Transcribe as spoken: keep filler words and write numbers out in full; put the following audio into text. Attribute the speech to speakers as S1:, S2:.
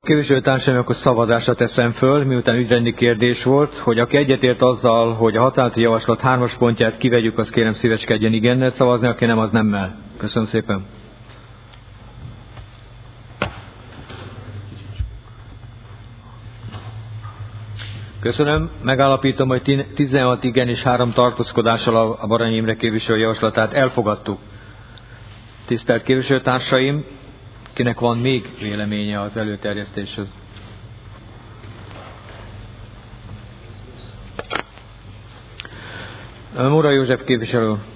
S1: Képviselőtársaim, akkor szavazásra teszem föl, miután ügyrendi kérdés volt, hogy aki egyetért azzal, hogy a határozati javaslat hármas pontját kivegyük, az kérem szíveskedjen igennel szavazni, aki nem, az nemmel. Köszönöm szépen. Köszönöm. Megállapítom, hogy tizenhat igen és három tartózkodással a Baranyi Imre képviselő javaslatát elfogadtuk. Tisztelt képviselőtársaim, kinek van még véleménye az előterjesztéshez? Móra József képviselő.